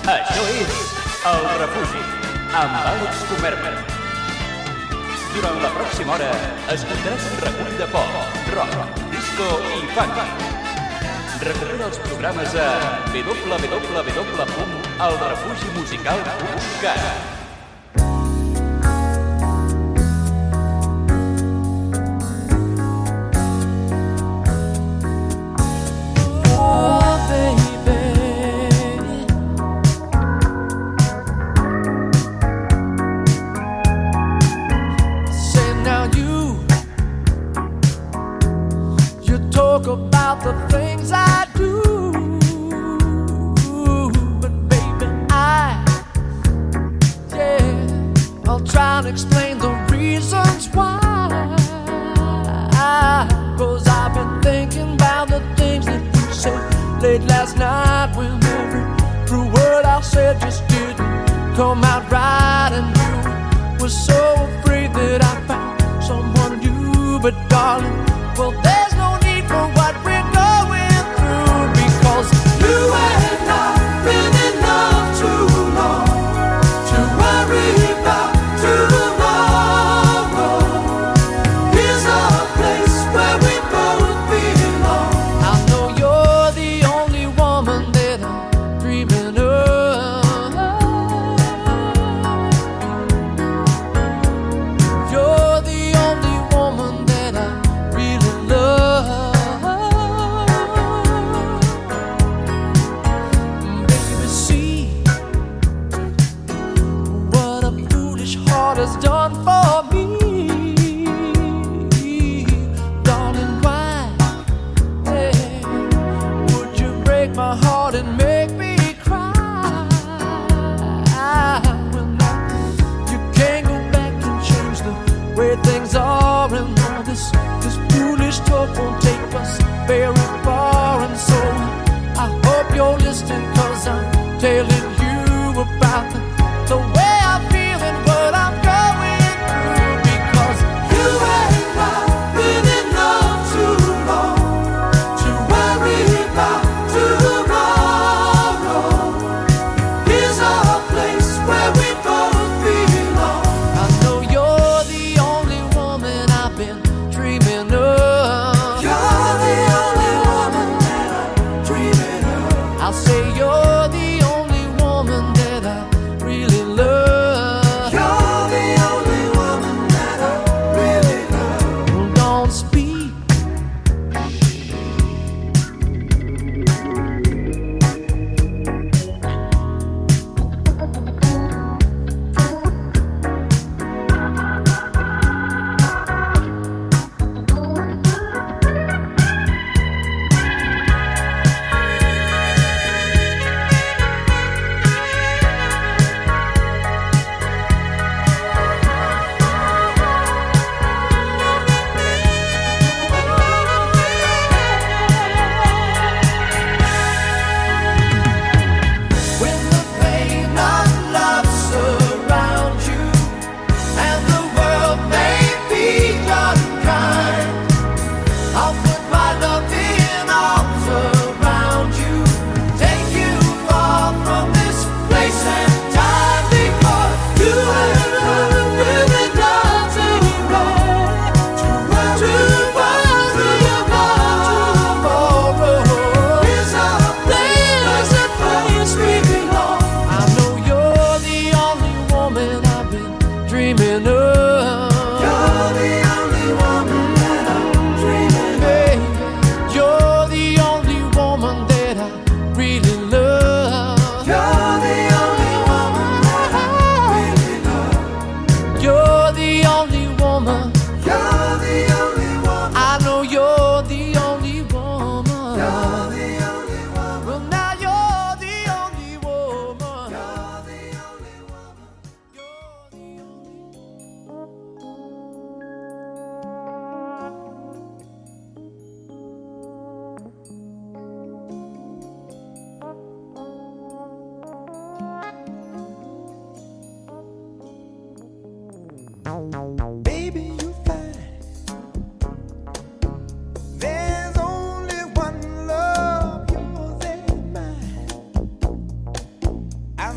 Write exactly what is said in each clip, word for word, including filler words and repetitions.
Això és El Refugi, amb Àlex Comerma. Durant la pròxima hora escoltaràs un recull de pop, rock, disco i funk. Recupera els programes a w w w punt el refugi musical punt cat. The things I do, but baby I, yeah, I'll try and explain the reasons why. Cause I've been thinking about the things that you said late last night, when every true word I said just didn't come out right, and you were so afraid that I found someone new. But darling, well, there's no need for what we're you and I been in love too long to worry about tomorrow. Here's a place where we both belong. I know you're the only woman that I'm dreaming of. You're the only woman that I really love. Has done for me, darling. Why, hey, would you break my heart and make me cry? When you can't go back and change the way things are, and all this this foolish talk won't take us very far. And so I hope you're listening, cause I'm telling you about the, the way I feel and what I'm Baby, you're fine. There's only one love, yours and mine. I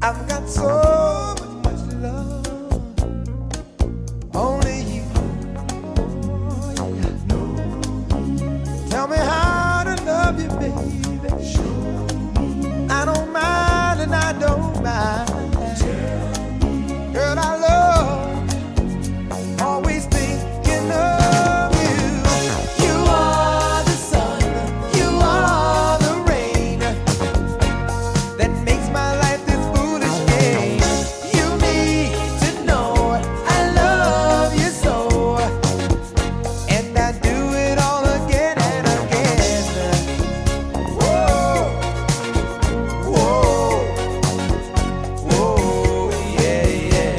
I've got so much, much love. Only you. Oh, yeah. Tell me how to love you, baby. I don't mind and I don't mind. Girl, I love, always thinking of you. You are the sun, you are the rain that makes my life this foolish game. You need to know I love you so, and I do it all again and again. Whoa, whoa, whoa, yeah, yeah,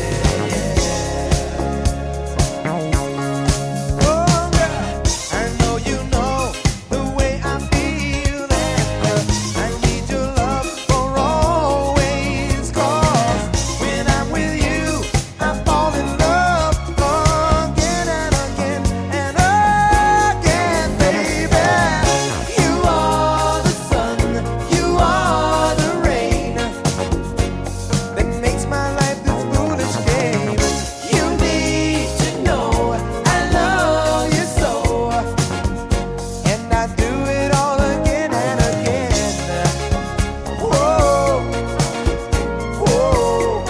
yeah. Oh, girl, I know you know the way I feel, and I need your love for always. 'Cause when I'm with you, I fall in love again and again and again, baby. You are the sun, you are the rain that makes my life this foolish game. You need to know I love you so, and I do it all again and again. Whoa, whoa,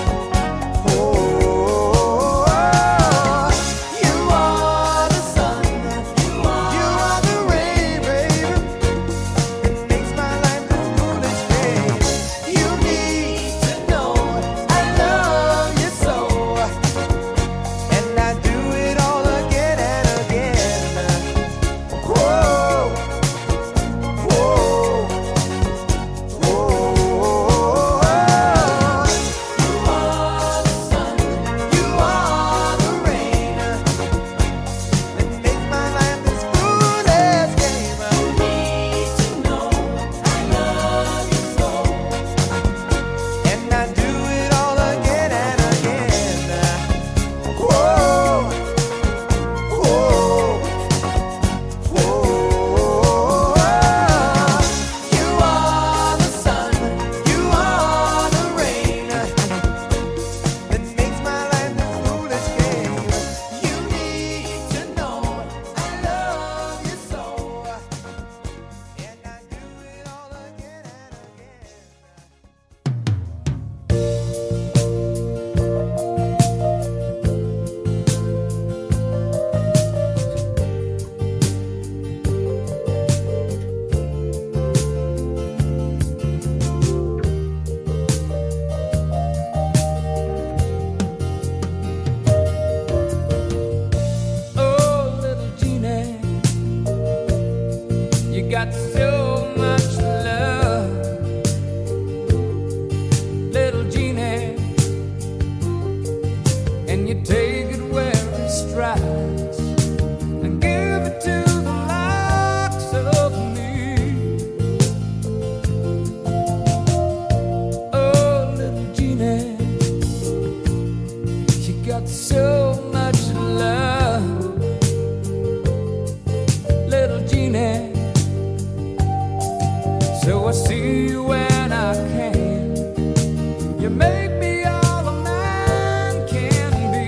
whoa. You are the sun, you are the rain, baby. It makes my life this foolish game. You need to know I love you so, and I do it all again and again. Whoa, whoa, whoa. You are the sun, you are the rain that makes my life this foolish game. You need to know I love you so, and I do it all again and again. Whoa, whoa, whoa. You are the sun, you are the rain that makes my life this foolish game. You need to know I love you so, and I do it all again and again. Oh, little Jeannie, you got so much love. Little Jeannie, and you take it where it strikes and give it to the likes of me. Oh, little Jeannie, you got so much love. Little Jeannie, so I see you when I can. You make me all a man can be,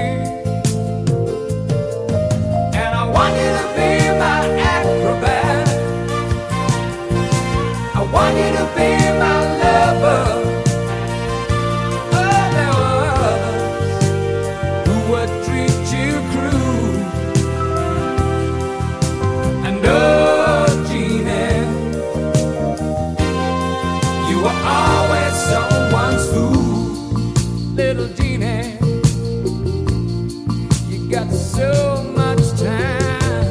and I want you to be my acrobat. I want you to be my lover. Oh, there were others who would treat you cruel, and oh, Jeannie, you were always someone's fool. Little Jeannie, you got so much time.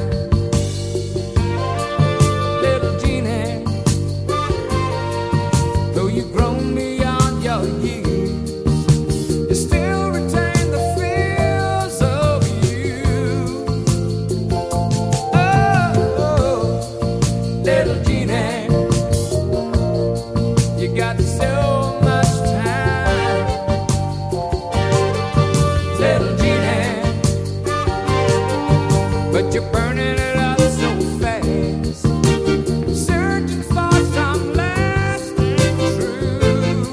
Little Jeannie, though you've grown beyond your years, you still retain the feels of you. Oh, little Jeannie, you got so much time. Little Jeannie, but you're burning it up so fast, searching for some lasting truth.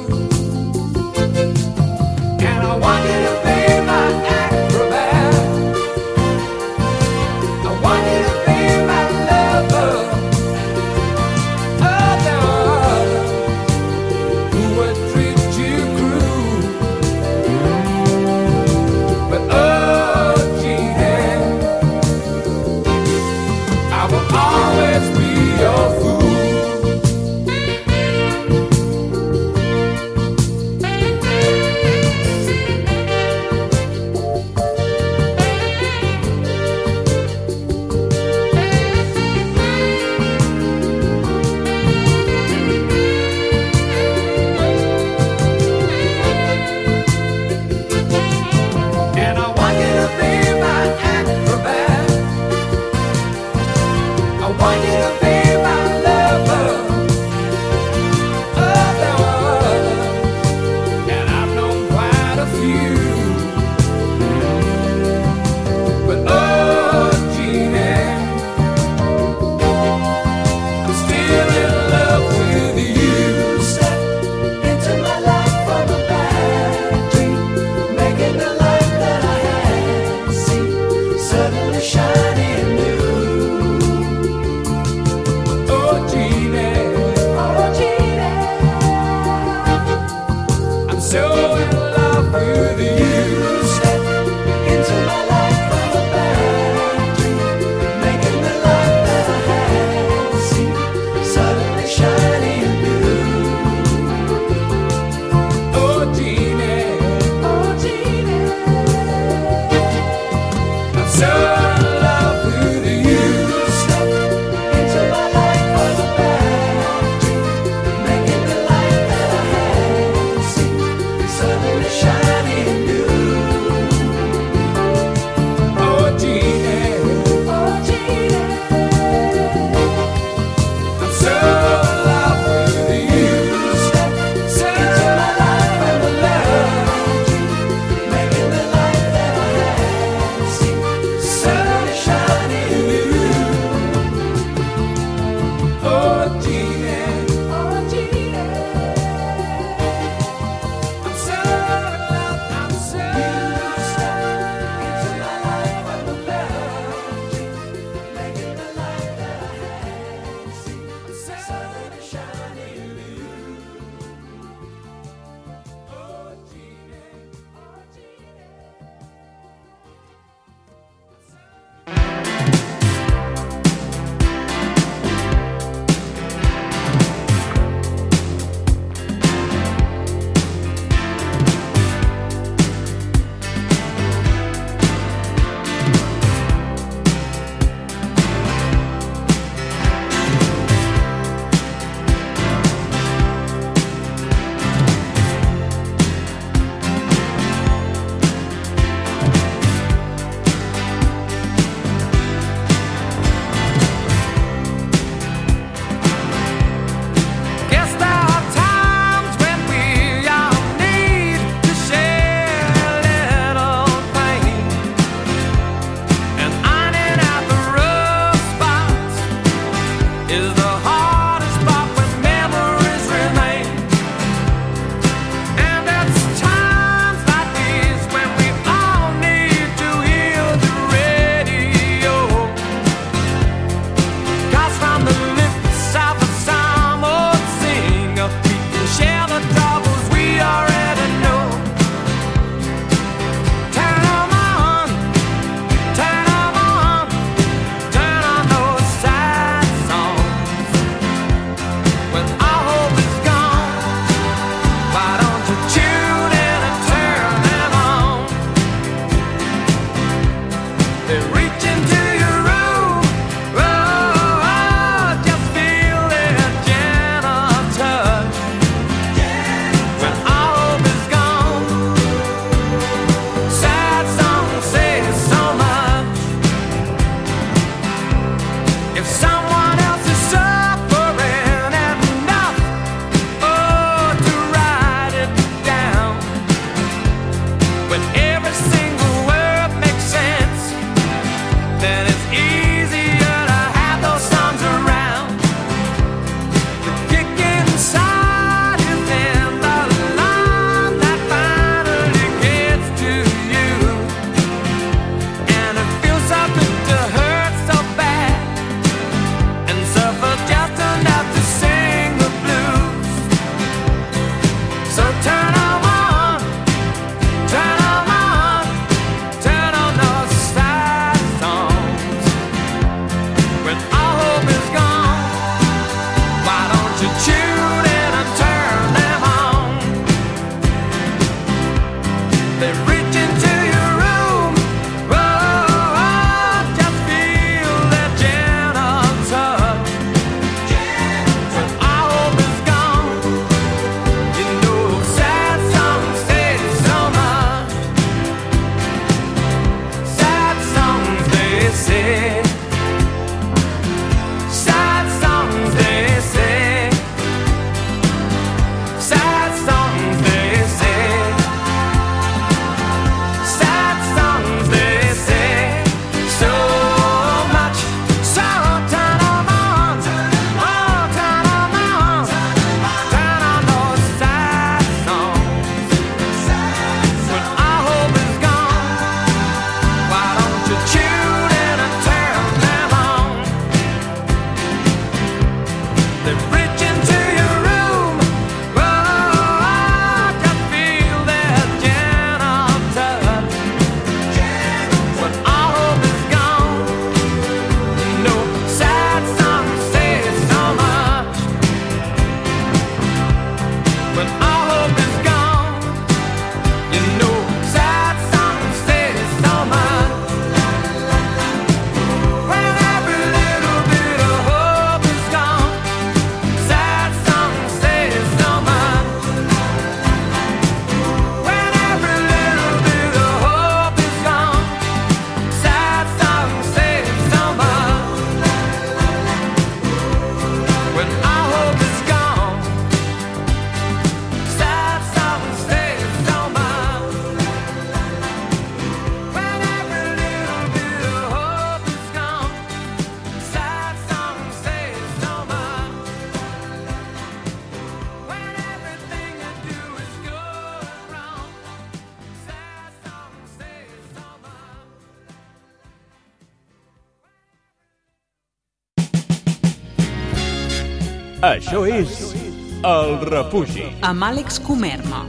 Això és El Refugi. Amb Àlex Comerma.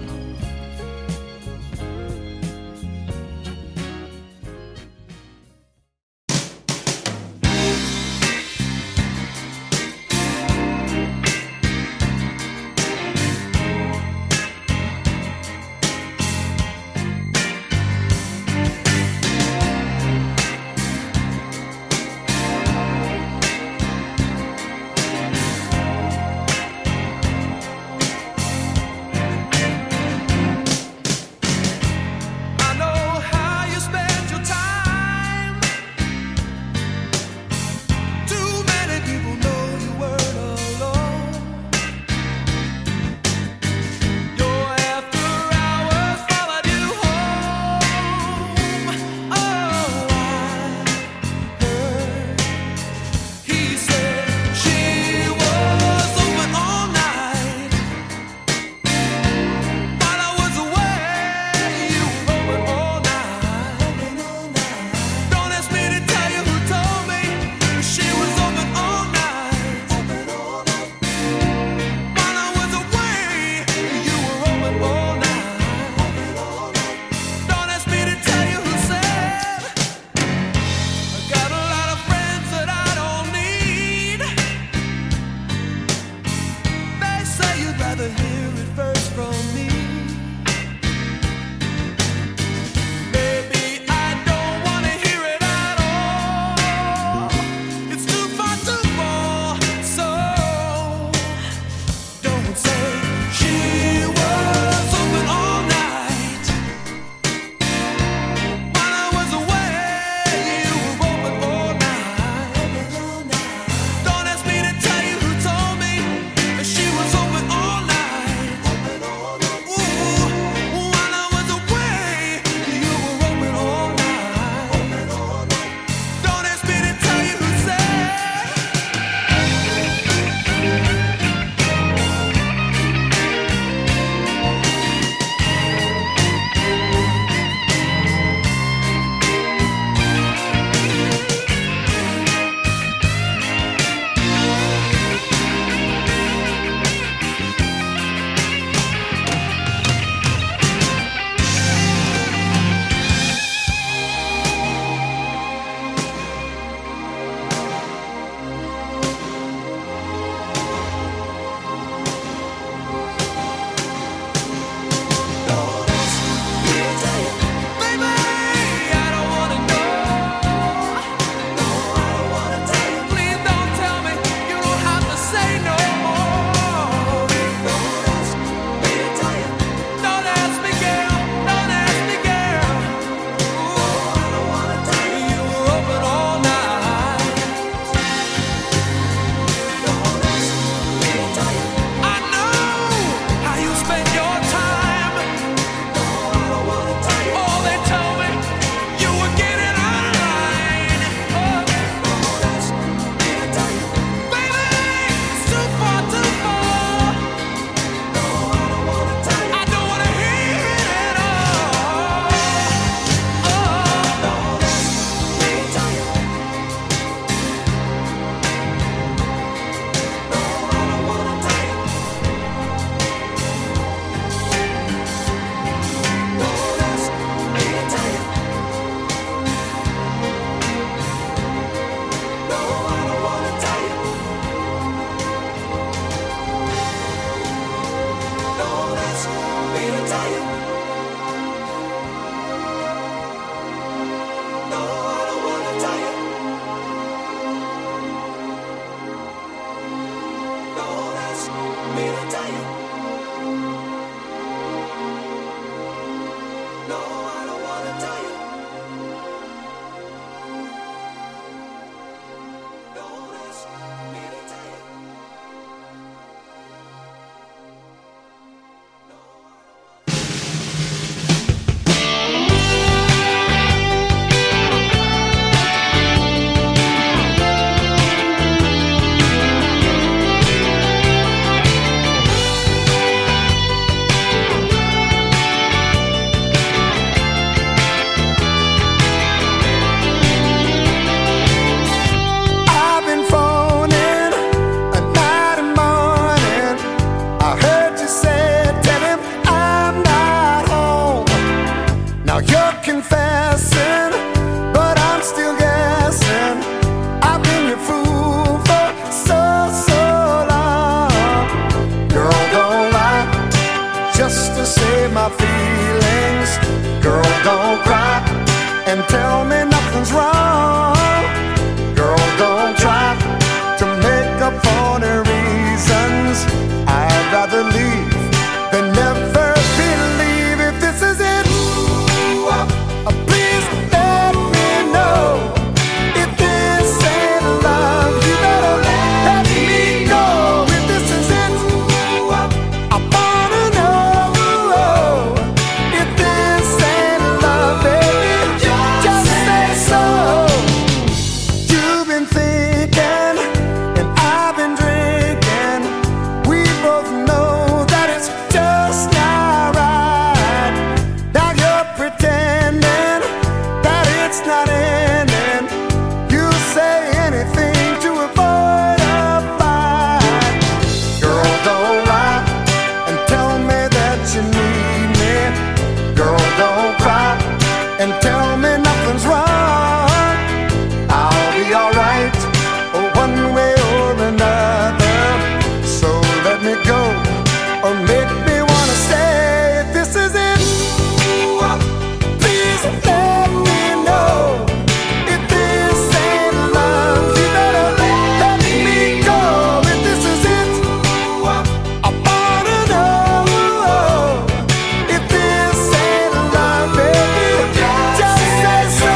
to save my feelings. Girl, don't cry and tell me nothing's wrong. Girl, don't try to make up for the reasons. I'd rather leave than never believe. If this is it, uh, please let me know. If this ain't love, you better let me go. If this is it, I wanna know. If this ain't love, baby, just say so. You've been thinking and I've been drinking. We both know that it's just not right. Now you're pretending that it's not ending. You say anything to avoid a fight. Girl, don't lie and tell me that you need me. Girl, don't cry and tell me nothing's wrong. I'll be alright, one way or another. So let me go or make me wanna stay. If this is it, please let me know. If this ain't love, you better let me go. If this is it, I wanna know. If this ain't love, baby, just say so.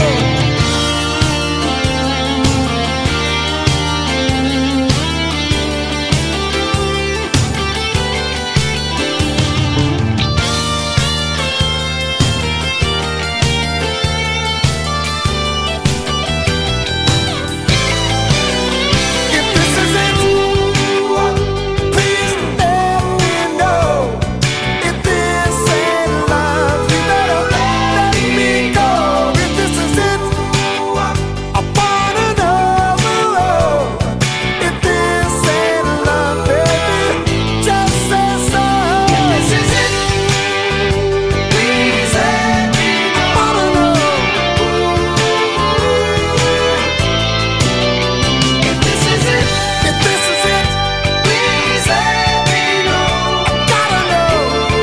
If this is it, please let me know. If this ain't love, you better let me go. If this is it, I wanna know. If this ain't love, baby, just say so. If this is it, please let me know. I wanna know. If this is it, if this is it, please let me know. I gotta know.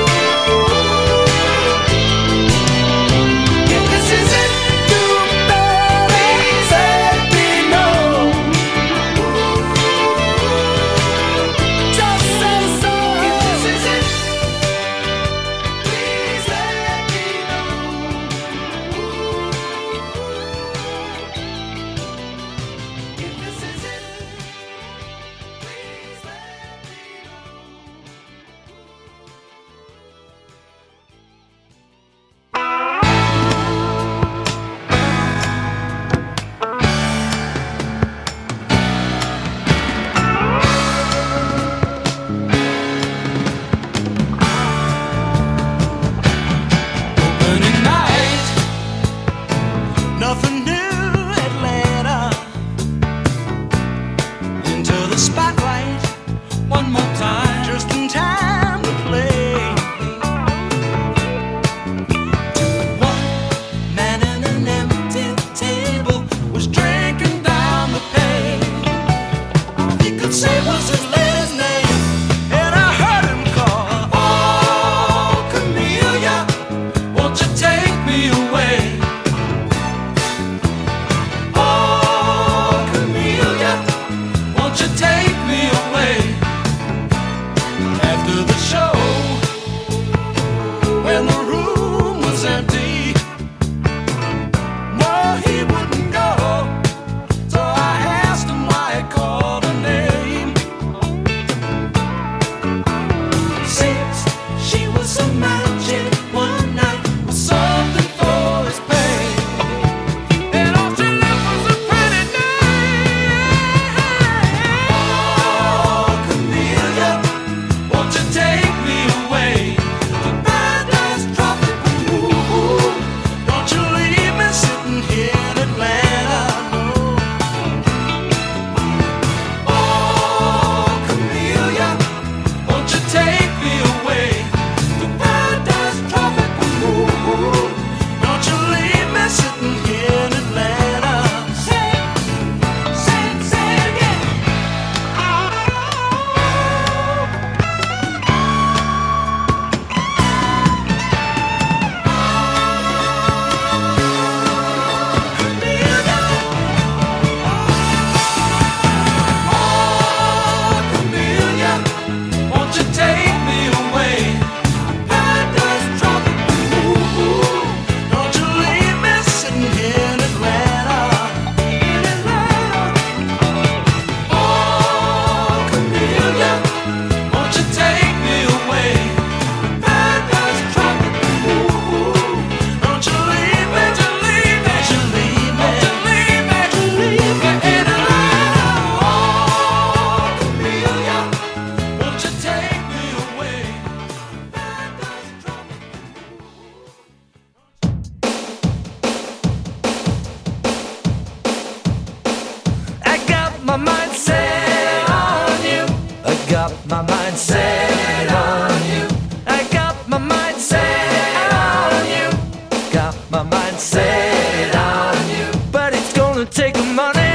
If this is it, you better please let me know. Just say so. If this is it, please let me know. If this is it, please let Opening night, nothing new, Atlanta. Into the spotlight, one more time, just in time to play. One man in an empty table was drinking down the pain. He could say was his last name, and I heard him call, "Oh, Camellia, won't you take me away? Oh, Camellia, won't you take me away?" After the show, when the room was empty, no, he wouldn't go. So I asked him why he called her name. Since she was so magic one night with something for his pain, and all she left was a pretty name. Oh, Camellia, won't you take me away to paradise, tropic my mind set on you. I got my mind set on you. Got my mind set on you. But it's gonna take money,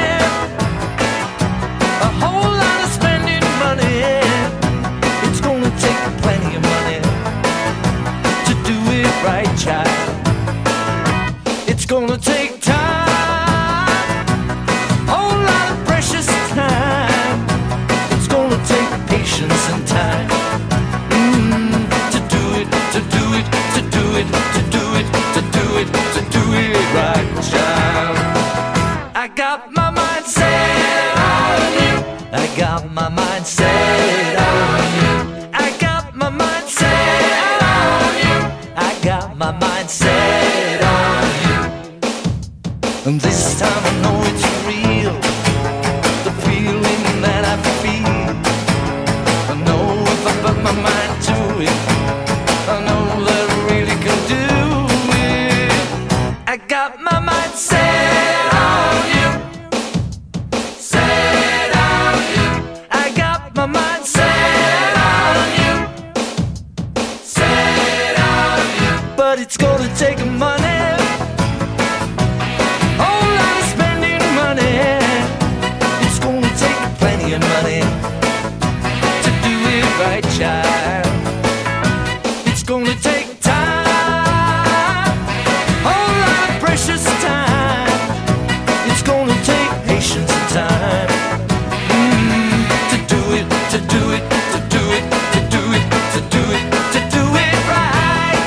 a whole lot of spending money. It's gonna take plenty of money to do it right, child. It's gonna take time, a whole lot of precious time. It's gonna take patience and time mm, to do it, to do it, to do it, to do it, to do it, to do it right, child. I got my mind set on you. I got my mind set on you. I got my mind set on you. I got my mind set on you. And this time I know it's real, the feeling that I feel. I know if I put my mind to it, I know that I really can do it. I got my mind set on you, set on you. I got my mind set on you, set on you. But it's gonna take money, whole lot of spending money. It's gonna take plenty of money to do it right, child. It's gonna take time, whole lot of precious time. It's gonna take patience and time mm, to do it, to do it, to do it, to do it, to do it, to do it right.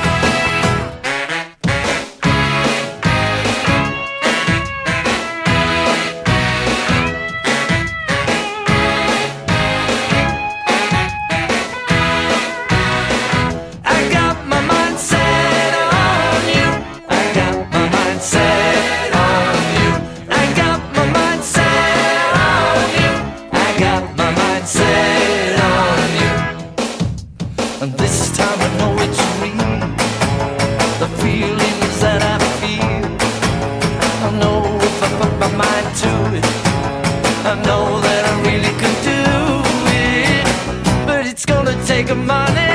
I got my mind set on you. I got my mind set on you. I got my mind set on you. I got my mind set on you. And this time I know it's real, the feelings that I feel. I know if I put my mind to it, I know that I really can do it. But it's gonna take a money,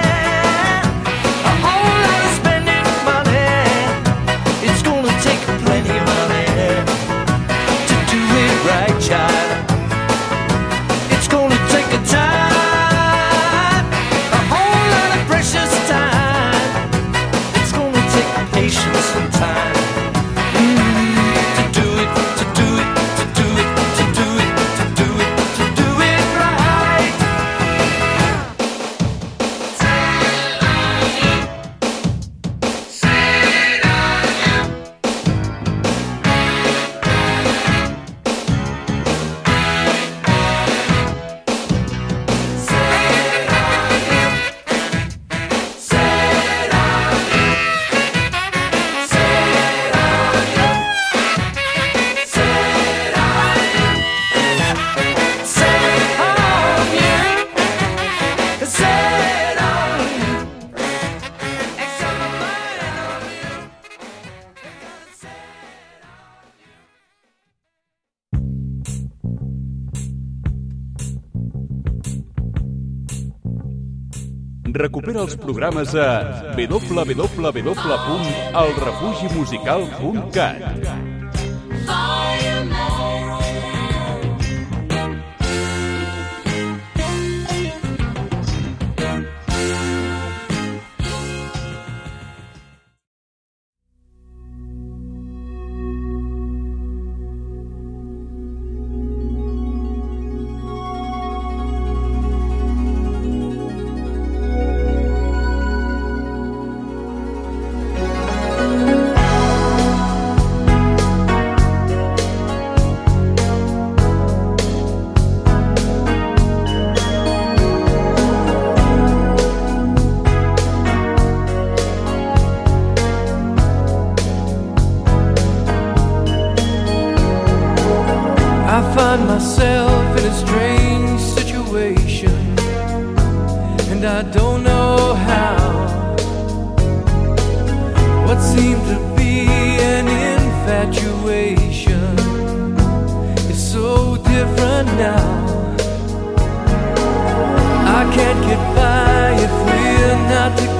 a whole lot of spending money. It's gonna take plenty of money to do it right, child. It's gonna take a time, a whole lot of precious time. It's gonna take patience and time mm, to do it, to do it, to do it, to do it, to do it, to do it right. Recupera els programes a w w w punt el refugi musical punt cat.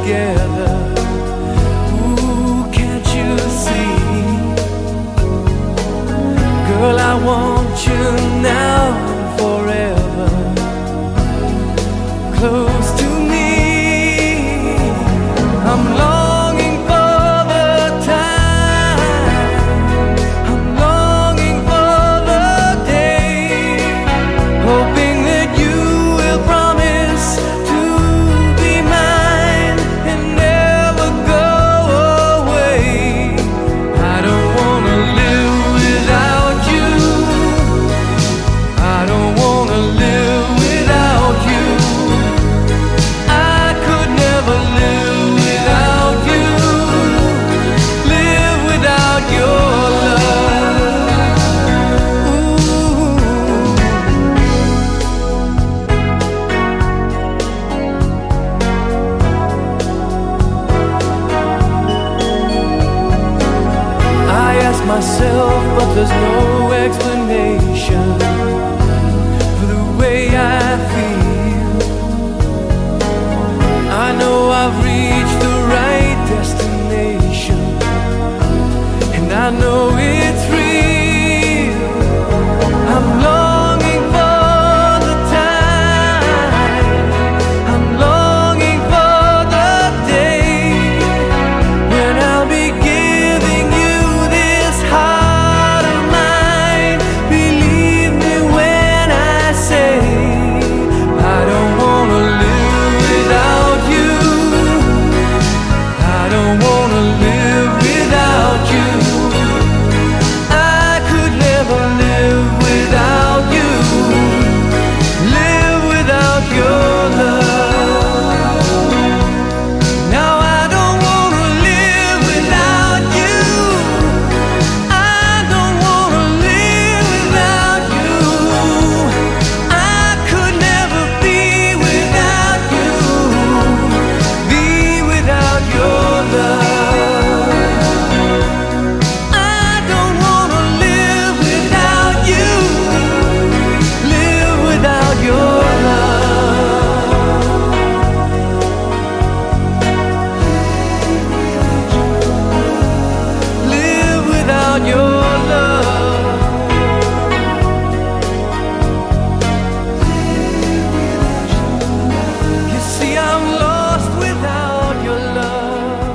together. Ooh, can't you see? Girl, I want you now and forever, close to me. I'm longing for the time, I'm longing for the day, hoping that you will promise to be mine and never go away. I don't wanna live without you, I don't wanna live without you. I could never live without you, live without your love. Ooh. I ask myself, but there's no explanation for the way I feel. I know I've reached the right destination, and I know it's real. I'm longing for the time, I'm longing for the day when I'll be giving you this heart of mine. Believe me when I say I don't wanna live without you, I don't wanna live without you. I could never live without you, live without your love. Now I don't wanna live without you, I don't wanna live without you. I could never be without you, be without your love. I don't wanna live without you, live without your love. Live without your love. You see, I'm lost without your love.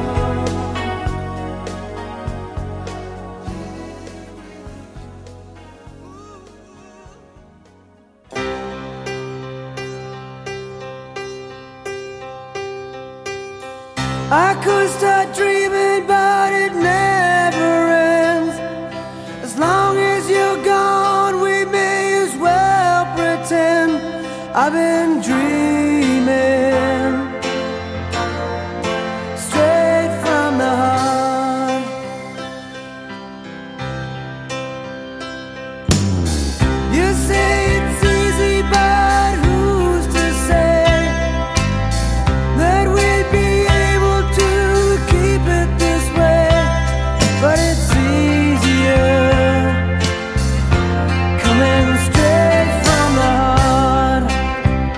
I could start dreaming, but it never ends. As long as you're gone, we may as well pretend I've been dreaming straight from the heart. You say it's easy, but who's to say that we'd be able to keep it this way? But it's easier coming straight from the heart.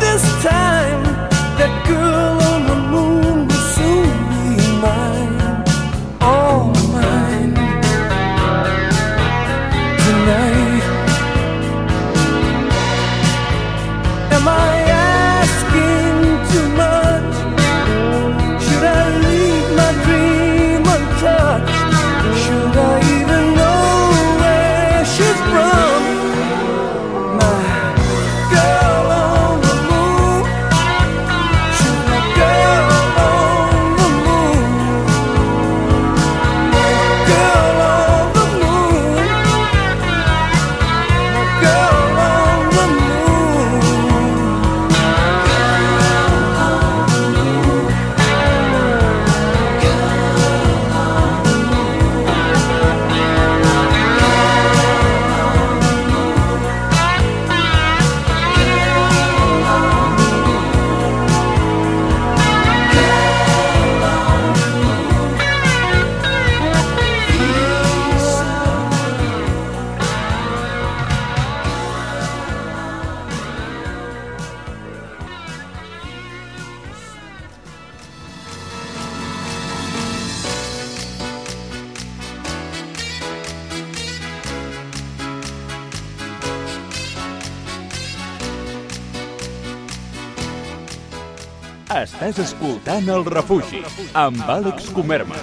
this time, that girl on the moon will soon be mine, all mine tonight. Am I asking too much? Should I leave my dream untouched? Should I even know where she's from? My girl on the moon. Should my girl on the moon? My girl on the moon. My girl on the moon. Estàs escoltant El Refugi, amb Àlex Comerma.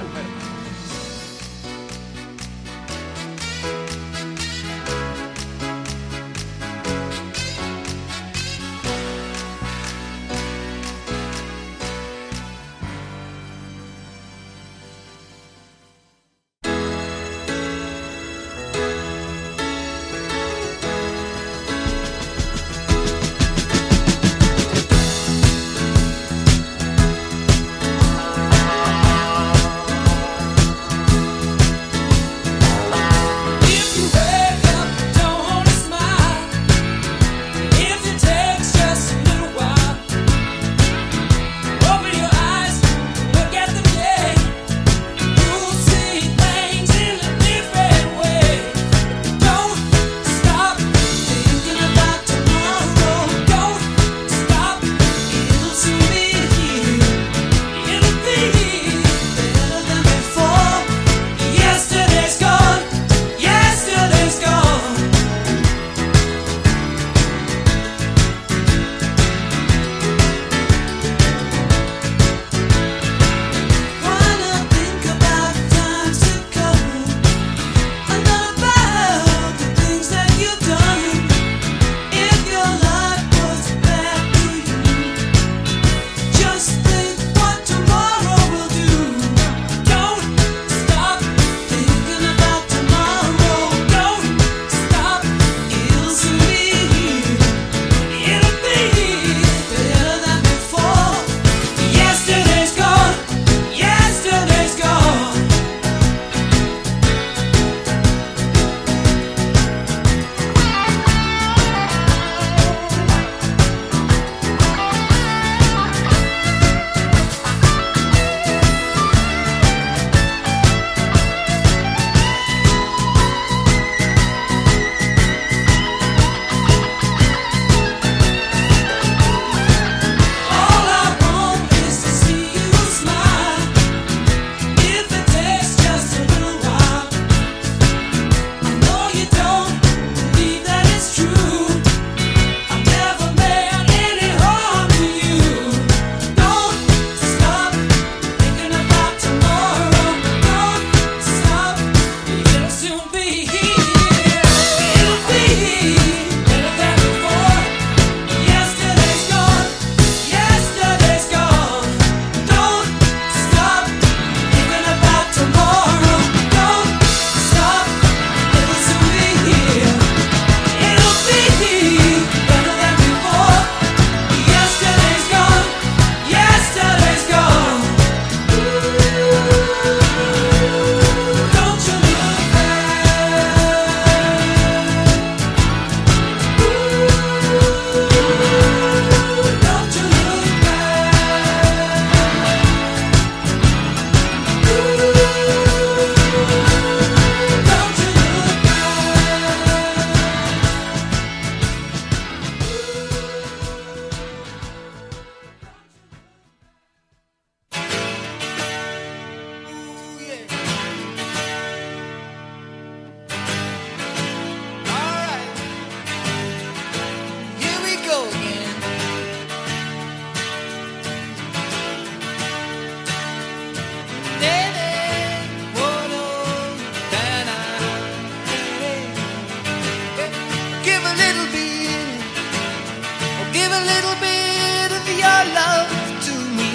give a little bit of your love to me.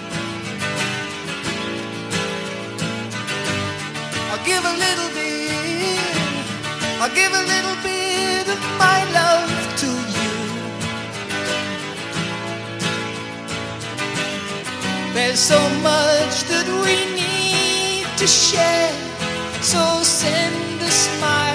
I'll give a little bit, I'll give a little bit of my love to you. There's so much that we need to share, so send a smile